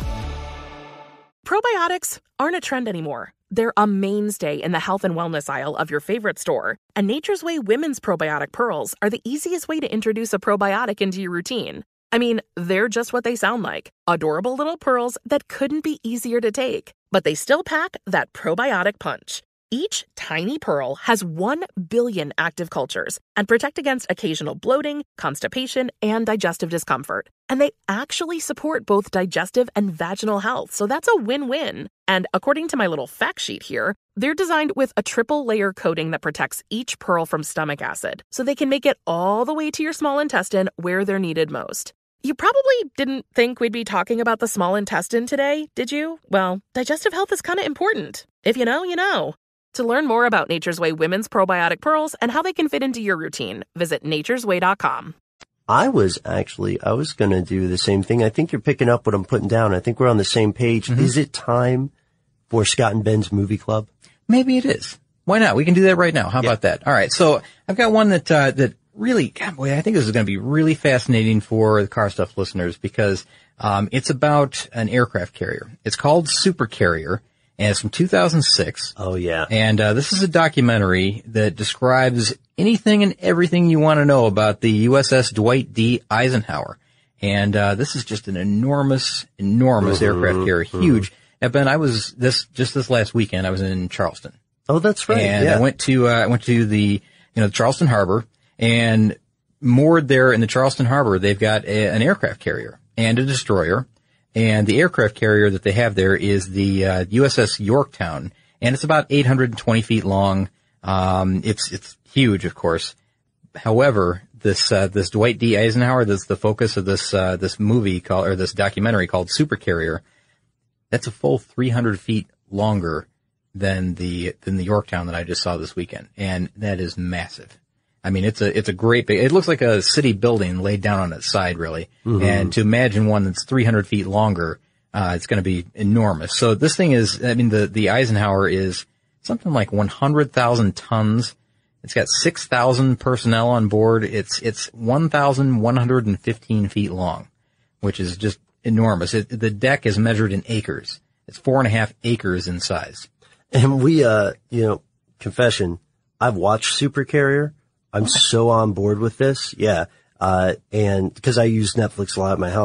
Speaker 6: Probiotics aren't a trend anymore. They're a mainstay in the health and wellness aisle of your favorite store. And Nature's Way Women's Probiotic Pearls are the easiest way to introduce a probiotic into your routine. I mean, they're just what they sound like. Adorable little pearls that couldn't be easier to take. But they still pack that probiotic punch. Each tiny pearl has one billion active cultures and protect against occasional bloating, constipation, and digestive discomfort. And they actually support both digestive and vaginal health, so that's a win-win. And according to my little fact sheet here, they're designed with a triple-layer coating that protects each pearl from stomach acid, so they can make it all the way to your small intestine where they're needed most. You probably didn't think we'd be talking about the small intestine today, did you? Well, digestive health is kind of important. If you know, you know. To learn more about Nature's Way Women's Probiotic Pearls and how they can fit into your routine, visit natures way dot com.
Speaker 8: I was actually, I was going to do the same thing. I think you're picking up what I'm putting down. I think we're on the same page. Mm-hmm. Is it time for Scott and Ben's Movie Club?
Speaker 7: Maybe it is. Why not? We can do that right now. How
Speaker 8: yeah.
Speaker 7: about that? All right. So I've got one that, uh, that really, God, boy, I think this is going to be really fascinating for the Car Stuff listeners because, um, it's about an aircraft carrier. It's called Super Carrier. And it's from two thousand six.
Speaker 8: Oh, yeah.
Speaker 7: And uh, this is a documentary that describes anything and everything you want to know about the U S S Dwight D. Eisenhower. And uh this is just an enormous, enormous mm-hmm, aircraft carrier. Huge. Mm-hmm. And Ben, I was this just this last weekend, I was in Charleston.
Speaker 8: Oh, that's right.
Speaker 7: And
Speaker 8: yeah.
Speaker 7: I went to, uh, I went to the, you know, Charleston Harbor, and moored there in the Charleston Harbor, they've got a, an aircraft carrier and a destroyer. And the aircraft carrier that they have there is the uh, U S S Yorktown, and it's about eight hundred twenty feet long. Um, it's it's huge, of course. However, this uh, this Dwight D. Eisenhower, that's the focus of this uh, this movie called or this documentary called Super Carrier. That's a full three hundred feet longer than the than the Yorktown that I just saw this weekend, and that is massive. I mean, it's a, it's a great big, it looks like a city building laid down on its side, really. Mm-hmm. And to imagine one that's three hundred feet longer, uh, it's going to be enormous. So this thing is, I mean, the, the Eisenhower is something like one hundred thousand tons. It's got six thousand personnel on board. It's, it's one thousand one hundred fifteen feet long, which is just enormous. It, the deck is measured in acres. It's four and a half acres in size.
Speaker 8: And we, uh, you know, confession, I've watched Super Carrier. I'm so on board with this. Yeah. Uh, and because I use Netflix a lot at my house,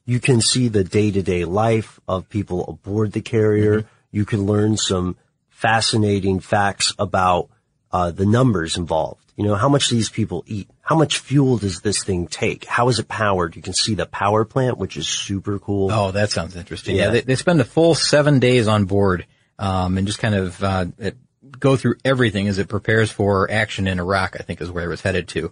Speaker 8: You can see the day-to-day life of people aboard the carrier. Mm-hmm. You can learn some fascinating facts about uh the numbers involved. You know, how much these people eat. How much fuel does this thing take? How is it powered? You can see the power plant, which is super cool.
Speaker 7: Oh, that sounds interesting. Yeah, yeah they, they spend a full seven days on board um and just kind of uh it, go through everything as it prepares for action in Iraq, I think is where it was headed to.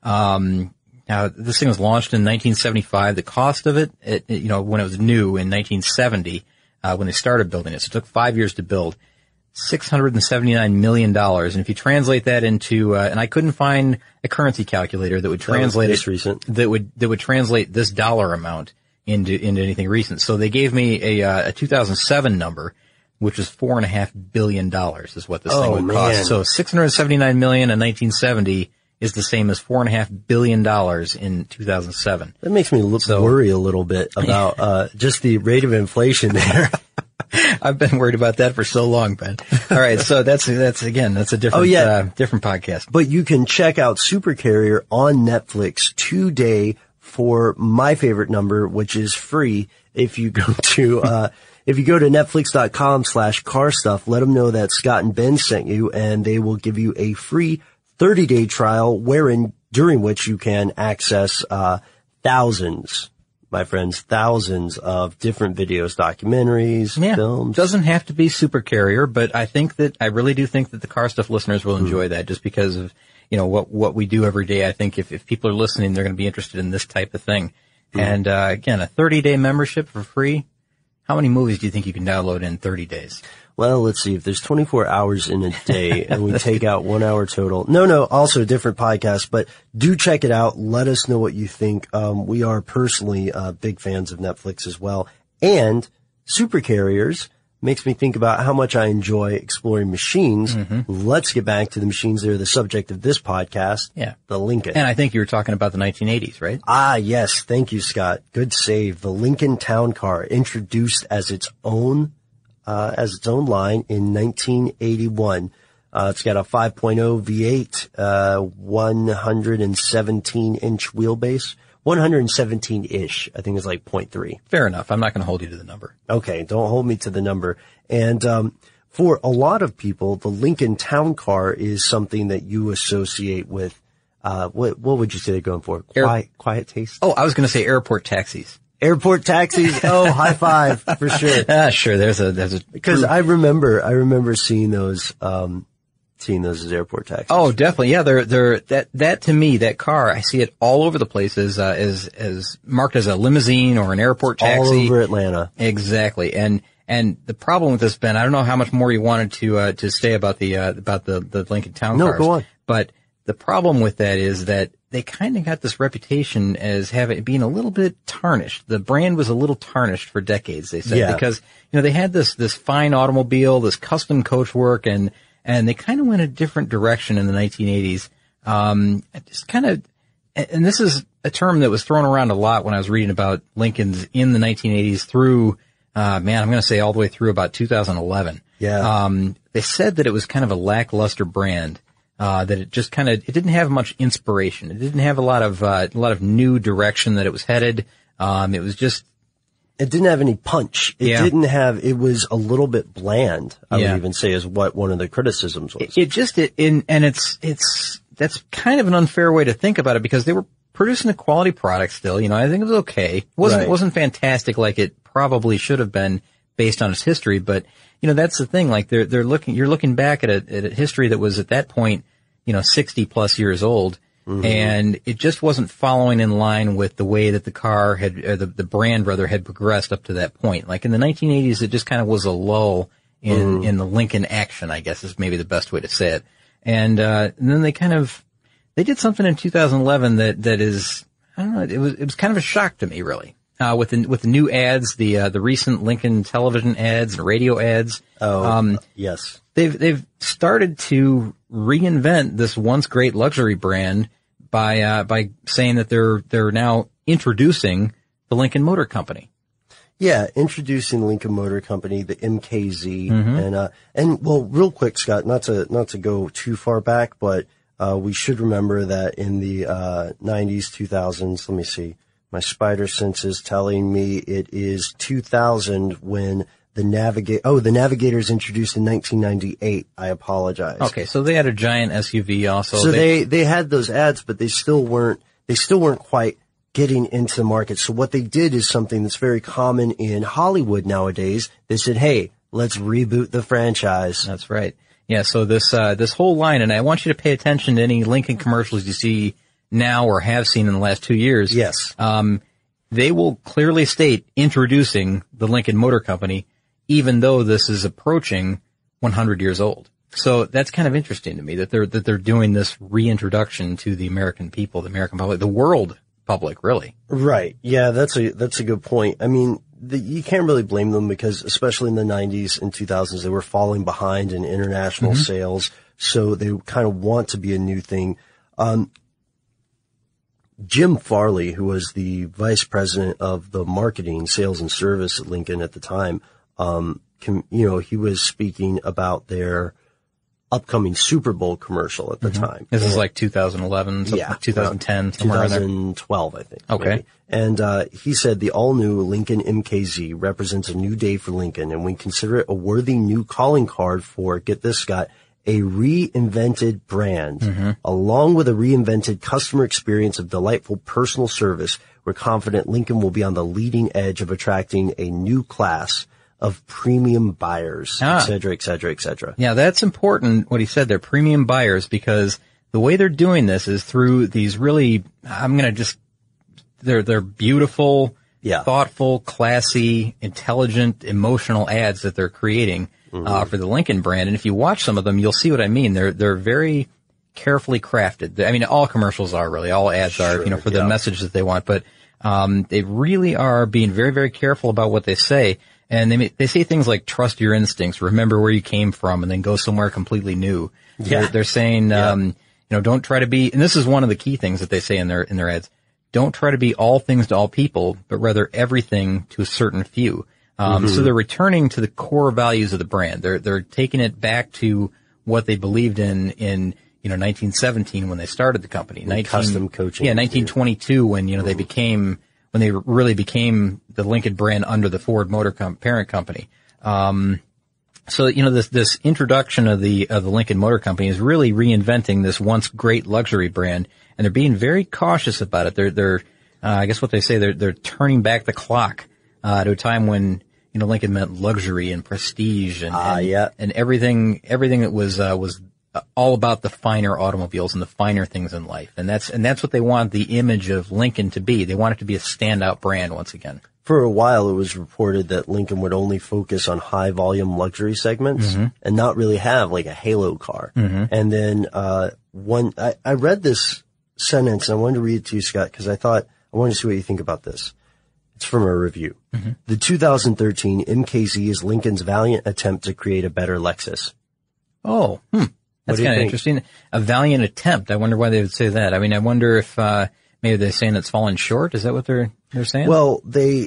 Speaker 7: Um Now, this thing was launched in nineteen seventy-five. The cost of it, it, it you know, when it was new in nineteen seventy, uh, when they started building it, so it took five years to build, six hundred seventy-nine million dollars. And if you translate that into, uh, and I couldn't find a currency calculator that would translate
Speaker 8: it,
Speaker 7: recent. that would, that would translate this dollar amount into, into anything recent. So they gave me a, uh, a two thousand seven number, which is four and a half billion dollars is what this
Speaker 8: oh,
Speaker 7: thing would
Speaker 8: man.
Speaker 7: cost. So six hundred seventy-nine million in nineteen seventy is the same as four and a half billion dollars in two thousand seven.
Speaker 8: That makes me look, so, worry a little bit about uh just the rate of inflation there.
Speaker 7: I've been worried about that for so long, Ben. All right, so that's that's again that's a different
Speaker 8: oh, yeah.
Speaker 7: uh, different podcast.
Speaker 8: But you can check out Super Carrier on Netflix today for my favorite number, which is free. If you go to uh if you go to netflix dot com slash car stuff, let them know that Scott and Ben sent you, and they will give you a free thirty day trial wherein, during which you can access, uh, thousands, my friends, thousands of different videos, documentaries,
Speaker 7: yeah,
Speaker 8: films.
Speaker 7: Doesn't have to be Super Carrier, but I think that, I really do think that the Car Stuff listeners will enjoy mm. that just because of, you know, what, what we do every day. I think if, if people are listening, they're going to be interested in this type of thing. Mm. And, uh, again, a thirty day membership for free. How many movies do you think you can download in thirty days?
Speaker 8: Well, let's see. If there's twenty-four hours in a day and we take out one hour total. No, no, also a different podcast, but do check it out. Let us know what you think. Um, we are personally, uh, big fans of Netflix as well. And Super Carriers makes me think about how much I enjoy exploring machines. Mm-hmm. Let's get back to the machines that are the subject of this podcast.
Speaker 7: Yeah.
Speaker 8: The Lincoln.
Speaker 7: And I think you were talking about the nineteen eighties, right?
Speaker 8: Ah, yes. Thank you, Scott. Good save. The Lincoln Town Car, introduced as its own Uh, as its own line in nineteen eighty-one. Uh, it's got a five point oh V eight, uh, one hundred seventeen inch wheelbase. one hundred seventeen-ish. I think it's like point three.
Speaker 7: Fair enough. I'm not going to hold you to the number.
Speaker 8: Okay. Don't hold me to the number. And, um, for a lot of people, the Lincoln Town Car is something that you associate with, uh, what, what would you say they're going for? Quiet, Air- quiet taste?
Speaker 7: Oh, I was going to say airport taxis.
Speaker 8: Airport taxis. Oh, high five for sure.
Speaker 7: Ah, sure. There's a, there's a,
Speaker 8: because I remember, I remember seeing those, um, seeing those as airport taxis.
Speaker 7: Oh, definitely. Yeah. They're, they're, that, that to me, that car, I see it all over the place as, uh, as, as marked as a limousine or an airport taxi.
Speaker 8: All over Atlanta.
Speaker 7: Exactly. And, and the problem with this, Ben, I don't know how much more you wanted to, uh, to say about the, uh, about the, the Lincoln Town
Speaker 8: no,
Speaker 7: cars.
Speaker 8: No, go on.
Speaker 7: But the problem with that is that they kind of got this reputation as having, being a little bit tarnished. The brand was a little tarnished for decades, they said,
Speaker 8: yeah.
Speaker 7: because, you know, they had this, this fine automobile, this custom coach work, and, and they kind of went a different direction in the nineteen eighties. Um, just kind of, and this is a term that was thrown around a lot when I was reading about Lincolns in the nineteen eighties through, uh, man, I'm going to say all the way through about two thousand eleven.
Speaker 8: Yeah.
Speaker 7: Um, they said that it was kind of a lackluster brand. Uh, that it just kind of, it didn't have much inspiration. It didn't have a lot of, uh, a lot of new direction that it was headed. Um, it was just.
Speaker 8: It didn't have any punch. It
Speaker 7: yeah.
Speaker 8: didn't have, it was a little bit bland, I
Speaker 7: yeah.
Speaker 8: would even say, is what one of the criticisms was.
Speaker 7: It, it just, it, in, and it's, it's, that's kind of an unfair way to think about it because they were producing a quality product still. You know, I think it was okay. It wasn't,
Speaker 8: right.
Speaker 7: wasn't fantastic like it probably should have been based on its history, but, you know, that's the thing. Like they're, they're looking, you're looking back at a, at a history that was at that point, you know, sixty plus years old. Mm-hmm. And it just wasn't following in line with the way that the car had, or the, the brand rather had progressed up to that point. Like in the nineteen eighties, it just kind of was a lull in, mm. in the Lincoln action, I guess is maybe the best way to say it. And, uh, and then they kind of, they did something in two thousand eleven that, that is, I don't know, it was, it was kind of a shock to me, really. Uh, with the, with the new ads, the, uh, the recent Lincoln television ads and radio ads.
Speaker 8: Oh, um, yes.
Speaker 7: They've, they've started to reinvent this once great luxury brand by, uh, by saying that they're, they're now introducing the Lincoln Motor Company.
Speaker 8: Yeah, introducing the Lincoln Motor Company, the M K Z, mm-hmm. and, uh, and, well, real quick, Scott, not to, not to go too far back, but, uh, we should remember that in the, uh, nineties, two thousands, let me see, My spider sense is telling me it is two thousand when the Navigate, oh, the Navigator's introduced in nineteen ninety-eight. I apologize.
Speaker 7: Okay, so they had a giant S U V also.
Speaker 8: So they, they, they had those ads, but they still weren't, they still weren't quite getting into the market. So what they did is something that's very common in Hollywood nowadays. They said, hey, let's reboot the franchise.
Speaker 7: That's right. Yeah, so this, uh, this whole line, and I want you to pay attention to any Lincoln commercials you see now or have seen in the last two years.
Speaker 8: Yes.
Speaker 7: Um, they will clearly state introducing the Lincoln Motor Company, even though this is approaching one hundred years old. So that's kind of interesting to me that they're, that they're doing this reintroduction to the American people, the American public, the world public, really.
Speaker 8: Right. Yeah, that's a, that's a good point. I mean, the, you can't really blame them because especially in the nineties and two thousands, they were falling behind in international mm-hmm. sales. So they kind of want to be a new thing. Um, Jim Farley, who was the vice president of the marketing, sales and service at Lincoln at the time, Um, can, you know, he was speaking about their upcoming Super Bowl commercial at the
Speaker 7: mm-hmm.
Speaker 8: time.
Speaker 7: This and, is like two thousand eleven, yeah, like twenty ten, somewhere
Speaker 8: twenty twelve, I think.
Speaker 7: Okay.
Speaker 8: Maybe. And, uh, he said the all-new Lincoln M K Z represents a new day for Lincoln, and we consider it a worthy new calling card for, get this, Scott, a reinvented brand, mm-hmm. along with a reinvented customer experience of delightful personal service. We're confident Lincoln will be on the leading edge of attracting a new class of premium buyers, ah. et cetera, et cetera, et cetera.
Speaker 7: Yeah, that's important, what he said. They're premium buyers because the way they're doing this is through these really, I'm going to just, they're, they're beautiful,
Speaker 8: yeah.
Speaker 7: thoughtful, classy, intelligent, emotional ads that they're creating, mm-hmm. uh, for the Lincoln brand. And if you watch some of them, you'll see what I mean. They're, they're very carefully crafted. I mean, all commercials are really, all ads
Speaker 8: sure,
Speaker 7: are, you know, for
Speaker 8: yeah.
Speaker 7: the message that they want, but, um, they really are being very, very careful about what they say. And they they say things like trust your instincts, remember where you came from, and then go somewhere completely new.
Speaker 8: Yeah.
Speaker 7: They're, they're saying,
Speaker 8: yeah.
Speaker 7: um, you know, don't try to be, and this is one of the key things that they say in their in their ads. Don't try to be all things to all people, but rather everything to a certain few. Um, mm-hmm. So they're returning to the core values of the brand. They're they're taking it back to what they believed in in you know nineteen seventeen when they started the company. nineteen,
Speaker 8: custom coaching.
Speaker 7: Yeah, nineteen twenty-two when you know mm-hmm. they became. when they really became the Lincoln brand under the Ford Motor com- parent company. Um, so, you know, this, this introduction of the, of the Lincoln Motor Company is really reinventing this once great luxury brand, and they're being very cautious about it. They're, they're, uh, I guess what they say, they're, they're turning back the clock, uh, to a time when, you know, Lincoln meant luxury and prestige and,
Speaker 8: uh,
Speaker 7: and,
Speaker 8: yeah.
Speaker 7: and everything, everything that was, uh, was, all about the finer automobiles and the finer things in life. And that's, and that's what they want the image of Lincoln to be. They want it to be a standout brand once again.
Speaker 8: For a while, it was reported that Lincoln would only focus on high volume luxury segments mm-hmm. and not really have like a halo car.
Speaker 7: Mm-hmm.
Speaker 8: And then, uh, one, I, I read this sentence and I wanted to read it to you, Scott, because I thought, I wanted to see what you think about this. It's from a review. Mm-hmm. The two thousand thirteen M K Z is Lincoln's valiant attempt to create a better Lexus.
Speaker 7: Oh, hmm. That's kind of interesting. A valiant attempt. I wonder why they would say that. I mean, I wonder if, uh, maybe they're saying it's fallen short. Is that what they're, they're saying?
Speaker 8: Well, they,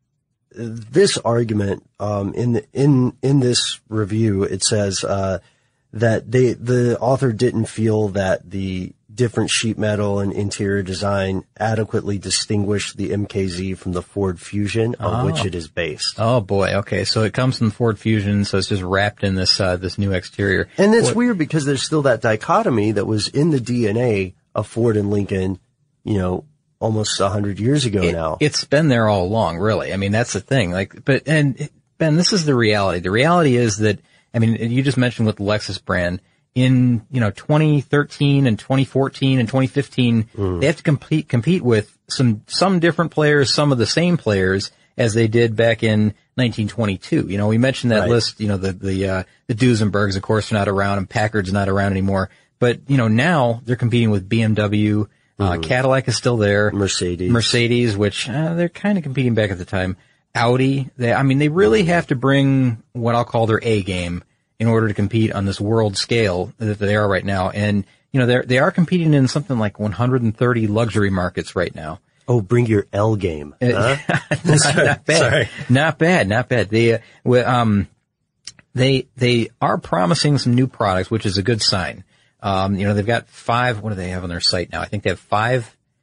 Speaker 8: this argument, um, in, the, in, in this review, it says, uh, that they, the author didn't feel that the different sheet metal and interior design adequately distinguished the M K Z from the Ford Fusion on
Speaker 7: oh.
Speaker 8: which it is based.
Speaker 7: Oh boy. Okay. So it comes from the Ford Fusion. So it's just wrapped in this, uh, this new exterior.
Speaker 8: And it's
Speaker 7: what?
Speaker 8: weird because there's still that dichotomy that was in the D N A of Ford and Lincoln, you know, almost a hundred years ago
Speaker 7: it,
Speaker 8: now.
Speaker 7: It's been there all along, really. I mean, that's the thing. Like, but, and Ben, this is the reality. The reality is that, I mean, you just mentioned with the Lexus brand, in, you know, twenty thirteen and twenty fourteen and twenty fifteen, mm. they have to compete, compete with some, some different players, some of the same players as they did back in nineteen twenty-two. You know, we mentioned that
Speaker 8: right.
Speaker 7: list, you know, the, the, uh, the Duesenbergs, of course, are not around, and Packard's not around anymore. But, you know, now they're competing with B M W, uh, mm. Cadillac is still there.
Speaker 8: Mercedes.
Speaker 7: Mercedes, which, uh, they're kind of competing back at the time. Audi, they, I mean, they really mm. have to bring what I'll call their A game in order to compete on this world scale that they are right now. And, you know, they're, they are competing in something like one hundred thirty luxury markets right now.
Speaker 8: Oh, bring your L game. Huh?
Speaker 7: not, not bad.
Speaker 8: Sorry.
Speaker 7: Not bad. Not bad. They, uh, um, they, they are promising some new products, which is a good sign. Um, you know, they've got five, what do they have on their site now? I think they have five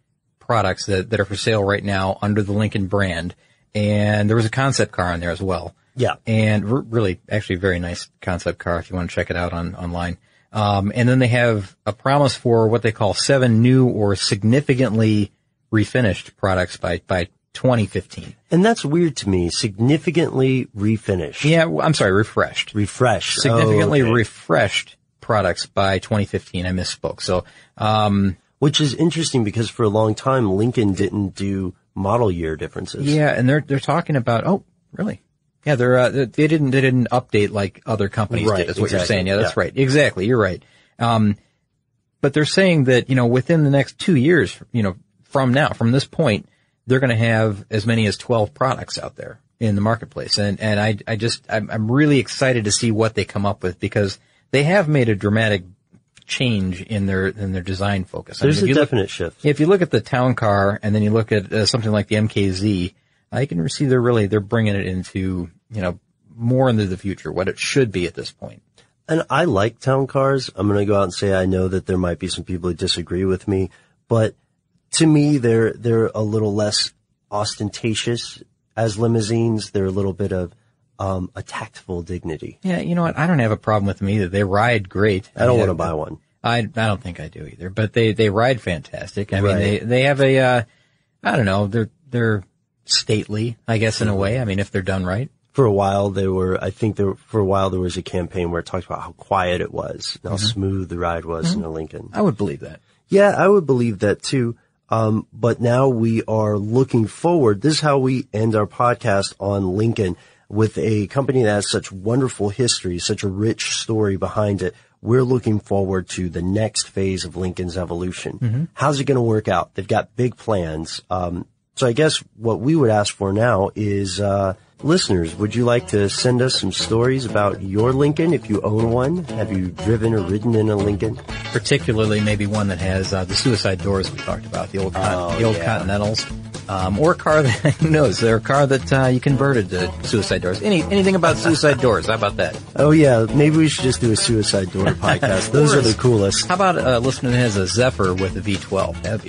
Speaker 7: products that, that are for sale right now under the Lincoln brand. And there was a concept car on there as well.
Speaker 8: Yeah.
Speaker 7: And r- really, actually very nice concept car if you want to check it out on online. Um, and then they have a promise for what they call seven new or significantly refinished products by, by twenty fifteen.
Speaker 8: And that's weird to me. Significantly refinished.
Speaker 7: Yeah, I'm sorry, refreshed.
Speaker 8: Refreshed.
Speaker 7: Significantly
Speaker 8: oh, okay.
Speaker 7: refreshed products by twenty fifteen. I misspoke. So, um,
Speaker 8: which is interesting because for a long time, Lincoln didn't do model year differences.
Speaker 7: Yeah, and they're, they're talking about, oh, really? Yeah, they're, uh, they didn't, they didn't update like other companies
Speaker 8: right,
Speaker 7: did, is what
Speaker 8: exactly.
Speaker 7: you're saying. Yeah, that's
Speaker 8: yeah.
Speaker 7: right. Exactly. You're right. Um, but they're saying that, you know, within the next two years, you know, from now, from this point, they're going to have as many as twelve products out there in the marketplace. And, and I, I just, I'm, I'm really excited to see what they come up with because they have made a dramatic change in their, in their design focus.
Speaker 8: There's
Speaker 7: I mean,
Speaker 8: a definite
Speaker 7: look,
Speaker 8: shift.
Speaker 7: If you look at the town car and then you look at uh, something like the M K Z, I can see they're really, they're bringing it into, you know, more into the future, what it should be at this point.
Speaker 8: And I like town cars. I'm going to go out and say I know that there might be some people who disagree with me, but to me, they're, they're a little less ostentatious as limousines. They're a little bit of, um, a tactful dignity.
Speaker 7: Yeah. You know what? I don't have a problem with them either. They ride great.
Speaker 8: I don't
Speaker 7: I
Speaker 8: want to buy one.
Speaker 7: I, I don't think I do either, but they, they ride fantastic. I
Speaker 8: Right.
Speaker 7: mean, they, they have a, uh, I don't know, they're, they're stately, I guess, in a way. I mean, if they're done right.
Speaker 8: For a while, they were, I think there, for a while there was a campaign where it talked about how quiet it was and how
Speaker 7: Mm-hmm.
Speaker 8: smooth the ride was
Speaker 7: Mm-hmm.
Speaker 8: in a Lincoln.
Speaker 7: I would believe that.
Speaker 8: Yeah, I would believe that too. Um, but now we are looking forward. This is how we end our podcast on Lincoln with a company that has such wonderful history, such a rich story behind it. We're looking forward to the next phase of Lincoln's evolution. Mm-hmm. How's it going to work out? They've got big plans. Um, so I guess what we would ask for now is, uh, listeners, would you like to send us some stories about your Lincoln if you own one? Have you driven or ridden in a Lincoln?
Speaker 7: Particularly maybe one that has uh, the suicide doors we talked about, the old con-
Speaker 8: Oh,
Speaker 7: the old
Speaker 8: yeah.
Speaker 7: Continentals, um, or a car that who knows, they're a car that uh, you converted to suicide doors. Any anything about suicide doors? How about that?
Speaker 8: Oh yeah, maybe we should just do a suicide door podcast. Those
Speaker 7: Or
Speaker 8: are the coolest.
Speaker 7: How about a listener that has a Zephyr with a V twelve? That'd be.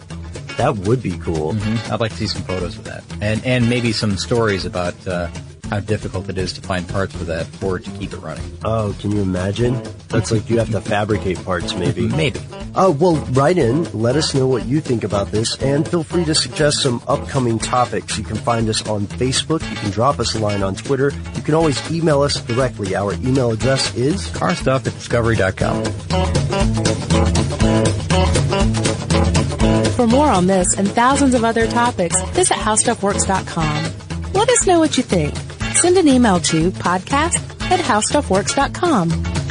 Speaker 8: That would be cool.
Speaker 7: Mm-hmm. I'd like to see some photos of that, and and maybe some stories about uh, how difficult it is to find parts for that or to keep it running.
Speaker 8: Oh, can you imagine? That's like you have to fabricate parts, maybe.
Speaker 7: Maybe.
Speaker 8: Oh, well, write in. Let us know what you think about this, and feel free to suggest some upcoming topics. You can find us on Facebook. You can drop us a line on Twitter. You can always email us directly. Our email address is
Speaker 7: carstuff at discovery dot com.
Speaker 9: For more on this and thousands of other topics, visit how stuff works dot com. Let us know what you think. Send an email to podcast at how stuff works dot com.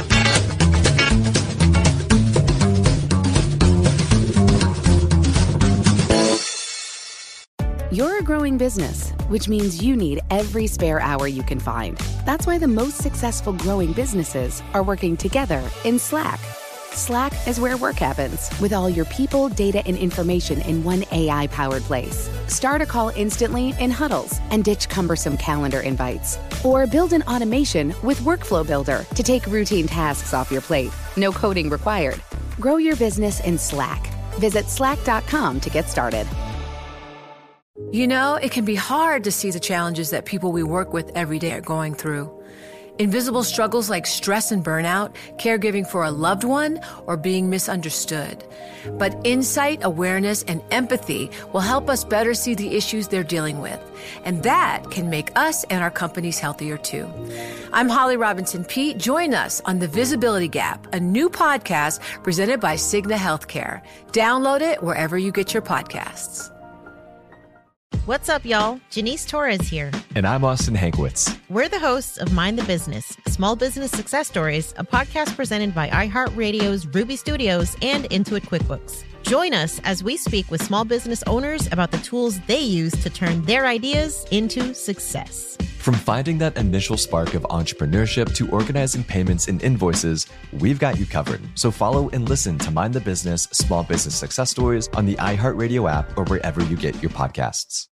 Speaker 2: You're a growing business, which means you need every spare hour you can find. That's why the most successful growing businesses are working together in Slack. Slack is where work happens, with all your people, data, and information in one A I-powered place. Start a call instantly in huddles and ditch cumbersome calendar invites. Or build an automation with Workflow Builder to take routine tasks off your plate. No coding required. Grow your business in Slack. Visit slack dot com to get started.
Speaker 10: You know, it can be hard to see the challenges that people we work with every day are going through. Invisible struggles like stress and burnout, caregiving for a loved one, or being misunderstood. But insight, awareness, and empathy will help us better see the issues they're dealing with. And that can make us and our companies healthier too. I'm Holly Robinson Peete. Join us on The Visibility Gap, a new podcast presented by Cigna Healthcare. Download it wherever you get your podcasts.
Speaker 11: What's up, y'all? Janice Torres here.
Speaker 12: And I'm Austin Hankwitz.
Speaker 11: We're the hosts of Mind the Business, Small Business Success Stories, a podcast presented by iHeartRadio's Ruby Studios and Intuit QuickBooks. Join us as we speak with small business owners about the tools they use to turn their ideas into success.
Speaker 12: From finding that initial spark of entrepreneurship to organizing payments and invoices, we've got you covered. So follow and listen to Mind the Business, Small Business Success Stories on the iHeartRadio app or wherever you get your podcasts.